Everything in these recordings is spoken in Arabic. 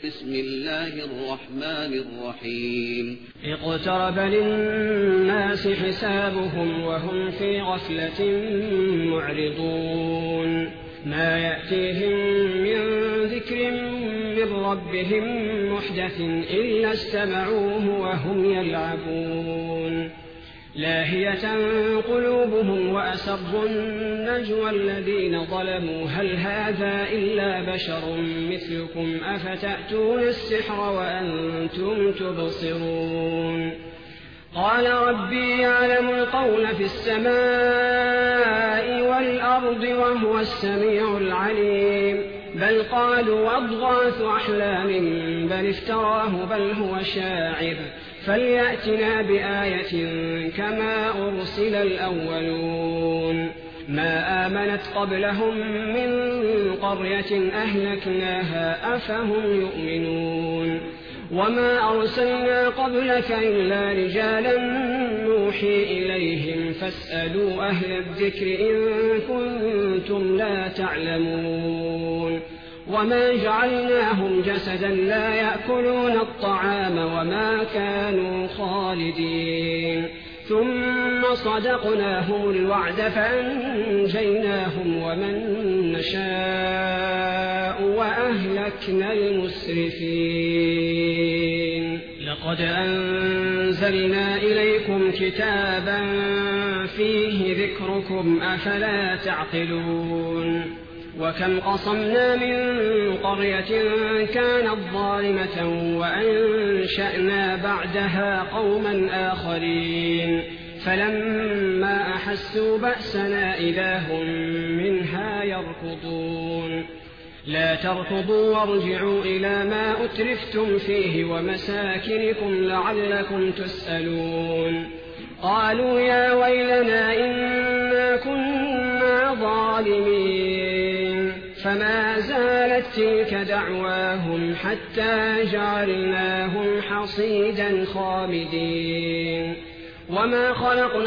بسم الله الرحمن الرحيم. اقترب للناس حسابهم وهم في غفلة معرضون ما يأتيهم من ذكر من ربهم محدث إلا استمعوه وهم يلعبون لاهية قلوبهم وأسروا النجوى الذين ظلموا هل هذا إلا بشر مثلكم أفتأتون السحر وأنتم تبصرون قال ربي يعلم القول في السماء والأرض وهو السميع العليم بل قالوا أضغاث أحلام بل افتراه بل هو شاعر فليأتنا بآية كما أرسل الأولون ما آمنت قبلهم من قرية أهلكناها أفهم يؤمنون وما أرسلنا قبلك إلا رجالا نوحي إليهم فاسألوا أهل الذكر إن كنتم لا تعلمون وما جعلناهم جسدا لا يأكلون الطعام وما كانوا خالدين ثم صدقناهم الوعد فأنجيناهم ومن نشاء وأهلكنا المسرفين لقد أنزلنا إليكم كتابا فيه ذكركم أفلا تعقلون وكم قصمنا من قرية كانت ظالمة وأنشأنا بعدها قوما آخرين فلما أحسوا بأسنا إذا هم منها يركضون لا تركضوا وارجعوا إلى ما أترفتم فيه ومساكنكم لعلكم تسألون قالوا يا ويلنا إنا كنا ظالمين فما زالت تلك دعواهم حتى جعلناهم حصيدا خامدين وما خلقنا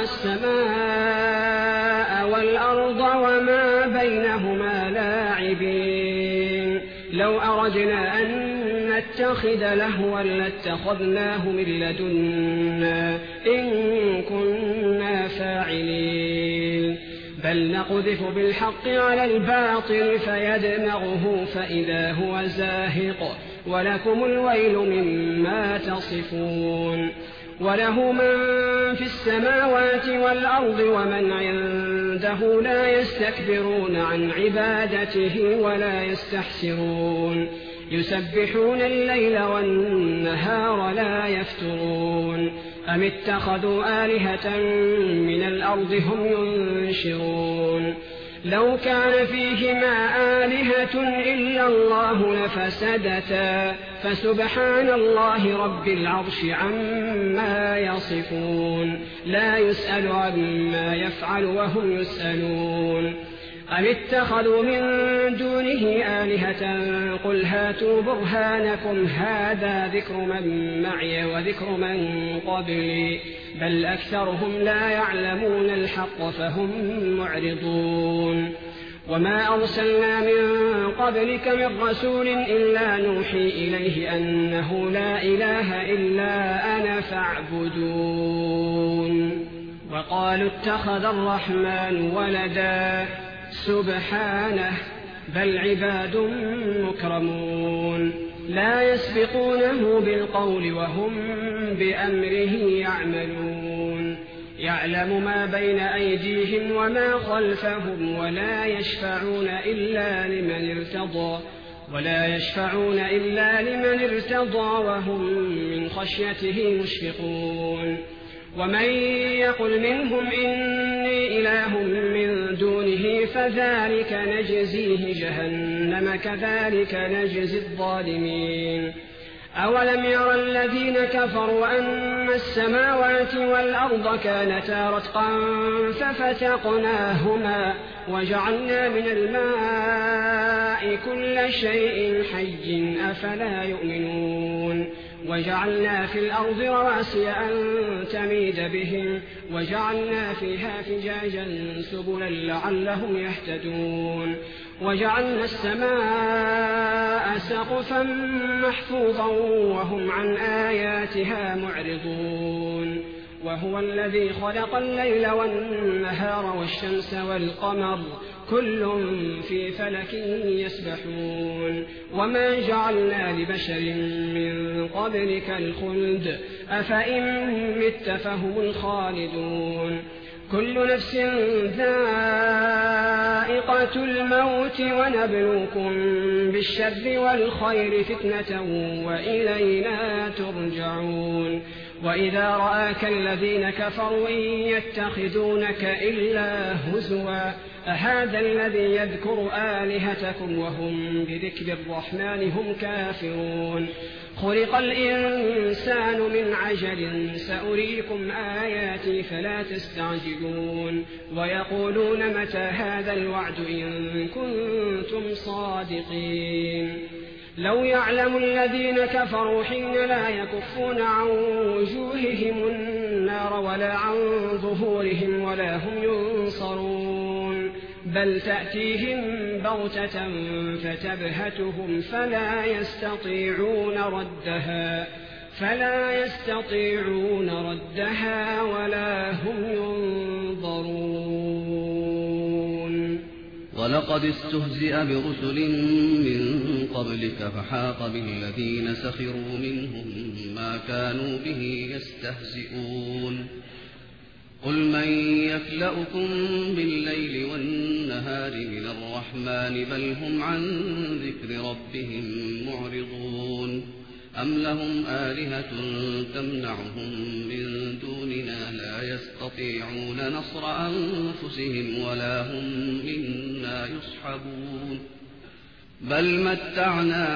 السماء والأرض وما بينهما لاعبين لو أردنا أن نتخذ لهوا لاتخذناه من لدنا إن كنا فاعلين بل نقذف بالحق على الباطل فيدمغه فإذا هو زاهق ولكم الويل مما تصفون وله من في السماوات والأرض ومن عنده لا يستكبرون عن عبادته ولا يستحسرون يسبحون الليل والنهار لا يفترون أم اتخذوا آلهة من الأرض هم ينشرون لو كان فيهما آلهة إلا الله لفسدتا فسبحان الله رب العرش عما يصفون لا يسأل عما يفعل وهم يسألون أم اتخذوا من دونه آلهة قل هاتوا برهانكم هذا ذكر من معي وذكر من قبلي بل أكثرهم لا يعلمون الحق فهم معرضون وما أرسلنا من قبلك من رسول إلا نوحي إليه أنه لا إله إلا أنا فاعبدون وقالوا اتخذ الرحمن ولدا سبحانه بل عباد مكرمون لا يسبقونه بالقول وهم بأمره يعملون يعلم ما بين أيديهم وما خلفهم ولا يشفعون إلا لمن ارتضى وهم من خشيته مشفقون ومن يقل منهم إني إله من دونه فذلك نجزيه جهنم كذلك نجزي الظالمين أولم ير الذين كفروا أن السماوات والأرض كانتا رتقا ففتقناهما وجعلنا من الماء كل شيء حي أفلا يؤمنون وجعلنا في الأرض رواسي أن تميد بهم وجعلنا فيها فجاجا سبلا لعلهم يهتدون وجعلنا السماء سقفا محفوظا وهم عن آياتها معرضون وهو الذي خلق الليل والنهار والشمس والقمر كل في فلك يسبحون وما جعلنا لبشر من قبلك الخلد أفإن مت فهم الخالدون كل نفس ذائقة الموت ونبلوكم بالشر والخير فتنة وإلينا ترجعون وإذا رآك الذين كفروا إن يتخذونك إلا هزوا أهذا الذي يذكر آلهتكم وهم بذكر الرحمن هم كافرون خلق الإنسان من عجل سأريكم آياتي فلا تستعجلون ويقولون متى هذا الوعد إن كنتم صادقين لو يعلم الذين كفروا حين لا يكفون عن وجوههم النار ولا عن ظهورهم ولا هم ينصرون بل تأتيهم بغتة فتبهتهم فلا يستطيعون ردها ولا هم ينظرون ولقد استهزئ برسل من قبلك فحاق بالذين سخروا منهم ما كانوا به يستهزئون قل من يكلؤكم بالليل والنهار من الرحمن بل هم عن ذكر ربهم معرضون أم لهم آلهة تمنعهم من دوننا لا يستطيعون نصر أنفسهم ولا هم منا يصحبون بل متعنا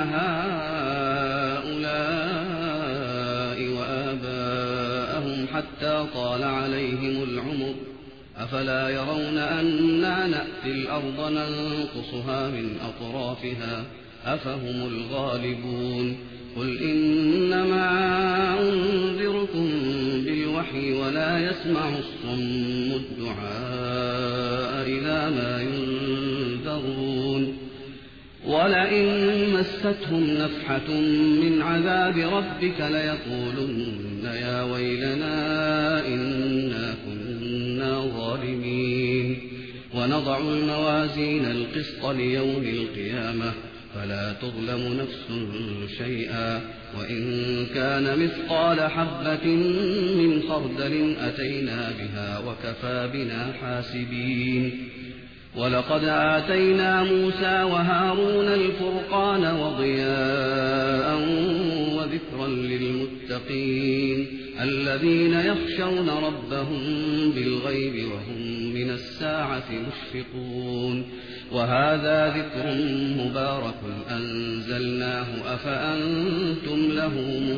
هؤلاء وآباءهم حتى طال عليهم العمر أفلا يرون أنا نأتي الأرض ننقصها من أطرافها أفهم الغالبون قل إنما أنذركم بالوحي ولا يسمع الصم الدعاء إذا ما ينذرون ولئن مستهم نفحة من عذاب ربك ليقولن يا ويلنا إنا كنا ظالمين ونضع الموازين القسط ليوم القيامة فلا تظلم نفس شيئا وإن كان مثقال حبة من خردل أتينا بها وكفى بنا حاسبين ولقد آتينا موسى وهارون الفرقان وضياء وذكرا للمتقين الذين يخشون ربهم بالغيب وهم من الساعة مشفقون وهذا ذكر مبارك أنزلناه أفأنتم له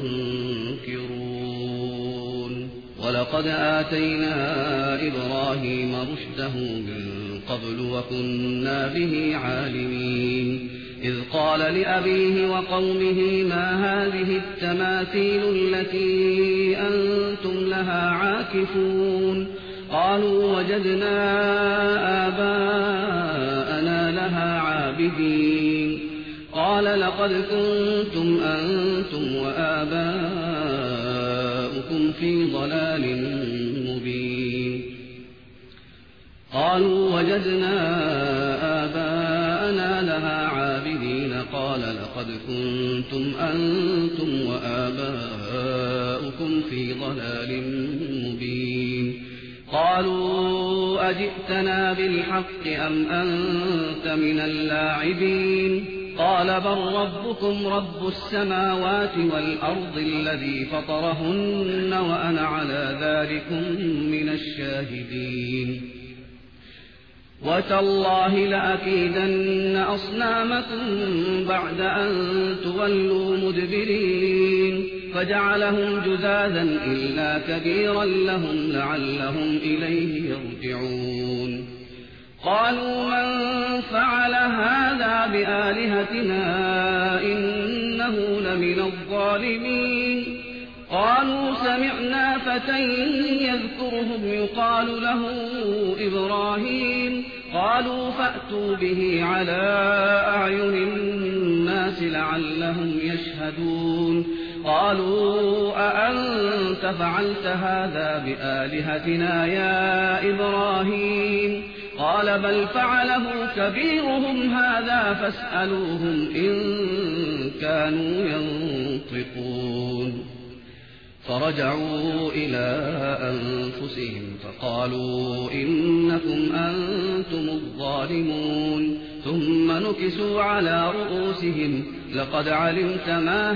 منكرون ولقد آتينا إبراهيم رشده من قبل وكنا به عالمين إذ قال لأبيه وقومه ما هذه التماثيل التي أنتم لها عاكفون قالوا وجدنا آباءنا لها عابدين قال لقد كنتم أنتم وآباؤكم في ضلال مبين قالوا وجدنا آباءنا لها عابدين قال لقد كنتم أنتم وآباؤكم في ضلال مبين قالوا أجئتنا بالحق أم أنت من اللاعبين قال بل ربكم رب السماوات والأرض الذي فطرهن وأنا على ذلكم من الشاهدين وتالله لأكيدن أصنامكم بعد أن تولوا مدبرين فجعلهم جذاذا إلا كبيرا لهم لعلهم إليه يرجعون قالوا من فعل هذا بآلهتنا إنه إنه لمن الظالمين. قالوا سمعنا فتى يذكرهم يقال له إبراهيم. قالوا فأتوا به على أعين الناس لعلهم يشهدون. قالوا أأنت فعلت هذا بآلهتنا يا إبراهيم؟ قال بل فعله كبيرهم هذا فاسألوهم إن كانوا ينطقون. فرجعوا إلى أنفسهم فقالوا إنكم أنتم الظالمون. ثم نكسوا على رؤوسهم لقد علمت ما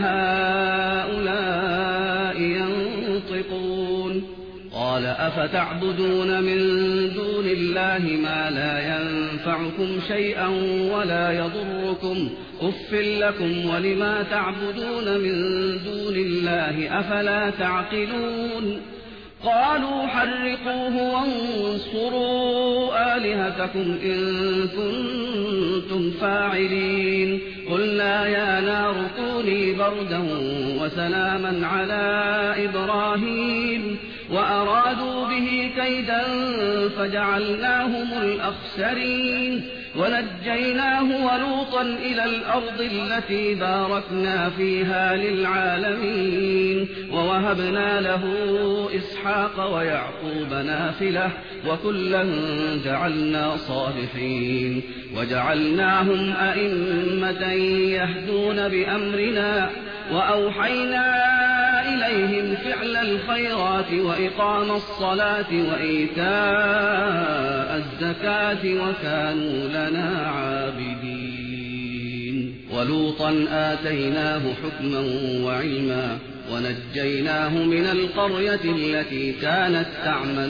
هؤلاء ينطقون. قال أفتعبدون من دون الله ما لا ينفعكم شيئا ولا يضركم أف لكم ولما تعبدون من دون الله أفلا تعقلون. قالوا حرقوه وانصروا آلهتكم إن كنتم فاعلين. قلنا يا نار كوني بردا وسلاما على إبراهيم وأرادوا به كيدا فجعلناهم الأخسرين. ونجيناه ولوطا إلى الأرض التي باركنا فيها للعالمين. ووهبنا له إسحاق ويعقوب نافلة وكلا جعلنا صالحين. وجعلناهم أئمة يهدون بأمرنا وأوحينا إليهم فعل الخيرات وإقام الصلاة وإيتاء الزكاة وكانوا لنا عابدين. ولوطا آتيناه حكما وعلما ونجيناه من القرية التي كانت تعمل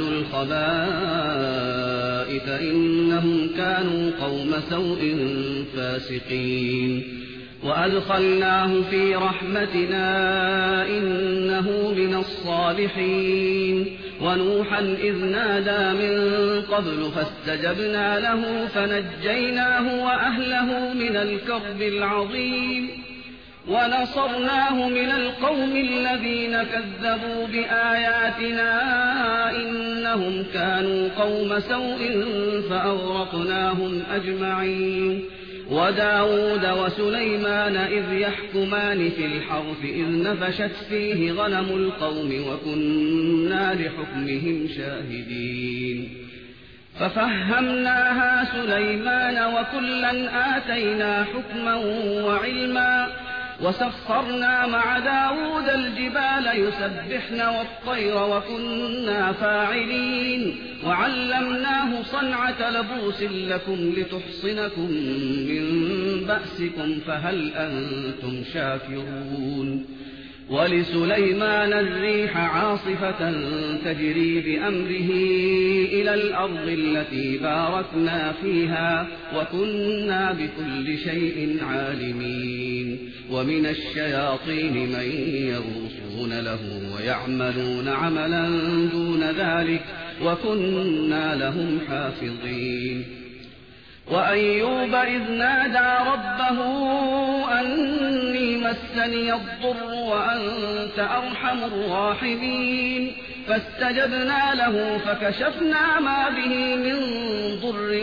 الخبائث إنهم كانوا قوم سوء فاسقين. وأدخلناه في رحمتنا إنه من الصالحين. ونوحا إذ نادى من قبل فاستجبنا له فنجيناه وأهله من الكرب العظيم. ونصرناه من القوم الذين كذبوا بآياتنا إنهم كانوا قوم سوء فأغرقناهم أجمعين. وداود وسليمان إذ يحكمان في الحرث إذ نفشت فيه غنم القوم وكنا لحكمهم شاهدين. ففهمناها سليمان وكلا آتينا حكما وعلما. وسخرنا مع داود الجبال يسبحن والطير وكنا فاعلين. وعلمناه صنعة لبوس لكم لتحصنكم من بأسكم فهل أنتم شاكرون. ولسليمان الريح عاصفة تجري بأمره إلى الأرض التي باركنا فيها وكنا بكل شيء عالمين. ومن الشياطين من يغوصون له ويعملون عملا دون ذلك وكنا لهم حافظين. وأيوب إذ نادى ربه أني مسني الضر وأنت أرحم الراحمين. فاستجبنا له فكشفنا ما به من ضر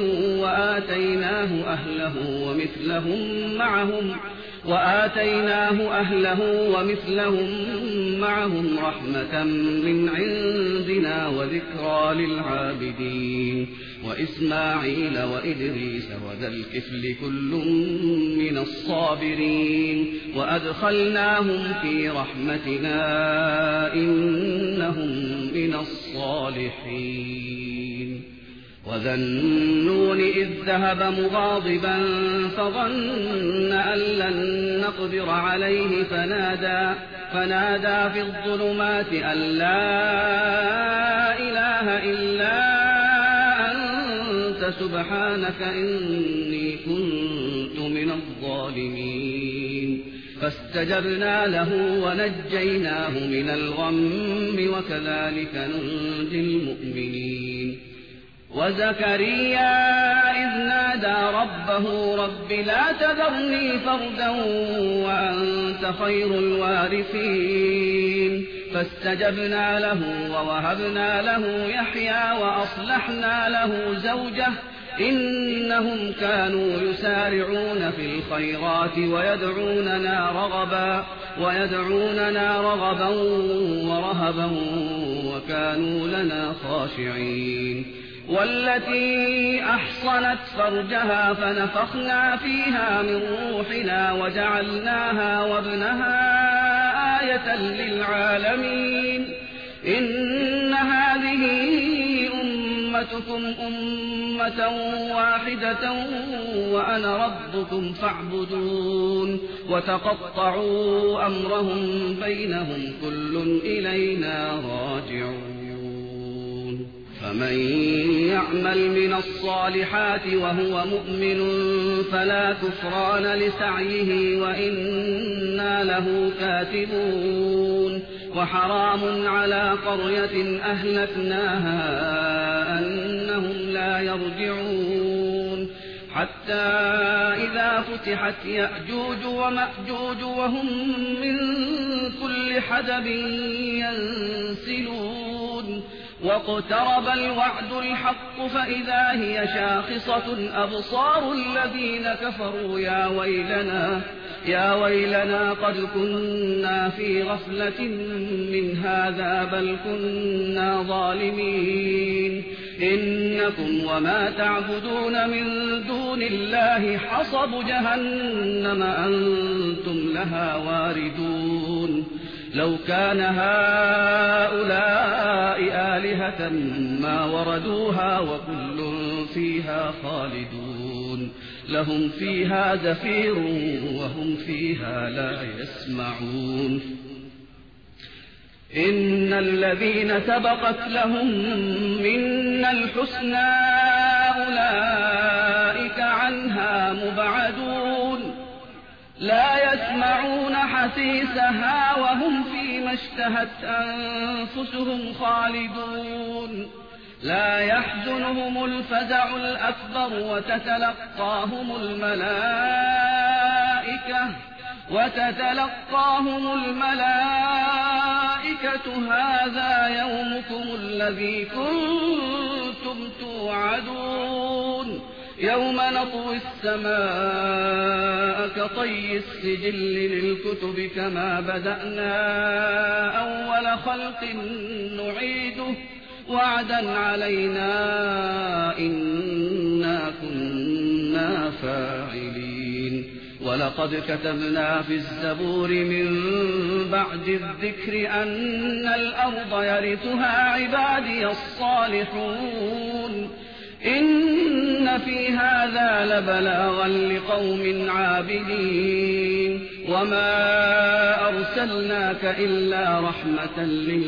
وآتيناه أهله ومثلهم معهم رحمة من عندنا وذكرى للعابدين. وإسماعيل وإدريس وذا الكفل كل من الصابرين. وأدخلناهم في رحمتنا إنهم من الصالحين. وذا النون إذ ذهب مغاضبا فظن أن لن نقدر عليه فنادى في الظلمات أن لا إله إلا سبحانك إني كنت من الظالمين. فاستجبنا له ونجيناه من الغم وكذلك ننجي المؤمنين. وزكريا إذ نادى ربه رب لا تذرني فردا وأنت خير الوارثين فاستجبنا له ووهبنا له يحيى وأصلحنا له زوجه إنهم كانوا يسارعون في الخيرات ويدعوننا رغبا ورهبا وكانوا لنا خاشعين والتي أحصنت فرجها فنفخنا فيها من روحنا وجعلناها وابنها آية للعالمين إن هذه أمتكم أمة واحدة وأنا ربكم فاعبدون وتقطعوا أمرهم بينهم كل إلينا راجعون فمن يعمل من الصالحات وهو مؤمن فلا كفران لسعيه وإنا له كاتبون وحرام على قرية أهلكناها أنهم لا يرجعون حتى إذا فتحت يأجوج ومأجوج وهم من كل حدب ينسلون واقترب الوعد الحق فإذا هي شاخصة أبصار الذين كفروا يا ويلنا قد كنا في غفلة من هذا بل كنا ظالمين إنكم وما تعبدون من دون الله حصب جهنم أنتم لها واردون لو كان هؤلاء آلهة ما وردوها وكل فيها خالدون لهم فيها زفير وهم فيها لا يسمعون إن الذين سبقت لهم منا الحسنى أولئك عنها مبعدون لا يسمعون حسيسها وهم فيما اشتهت أنفسهم خالدون لا يحزنهم الفزع الأكبر وتتلقاهم الملائكة هذا يومكم الذي كنتم توعدون يوم نطوي السماء كطي السجل للكتب كما بدأنا أول خلق نعيده وعدا علينا إنا كنا فاعلين ولقد كتبنا في الزبور من بعد الذكر أن الأرض يرثها عبادي الصالحون إن في هذا لبلاغا لقوم عابدين وما أرسلناك إلا رحمة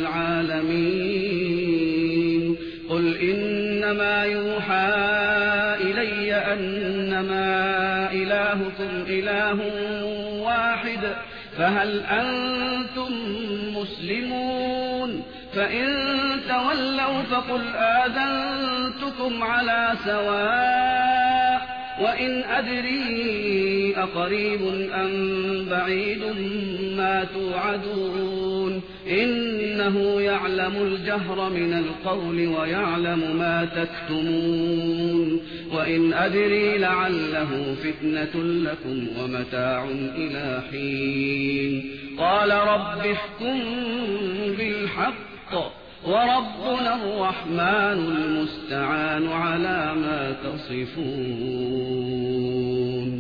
للعالمين قل إنما يوحى إلي أنما إلهكم إله واحد فهل أنتم مسلمون فإن تولوا فقل آذنتكم على سواء وإن أدري أقريب أم بعيد ما توعدون إنه يعلم الجهر من القول ويعلم ما تكتمون وإن أدري لعله فتنة لكم ومتاع إلى حين قال رب احكم بالحق وربنا الرحمن المستعان على ما تصفون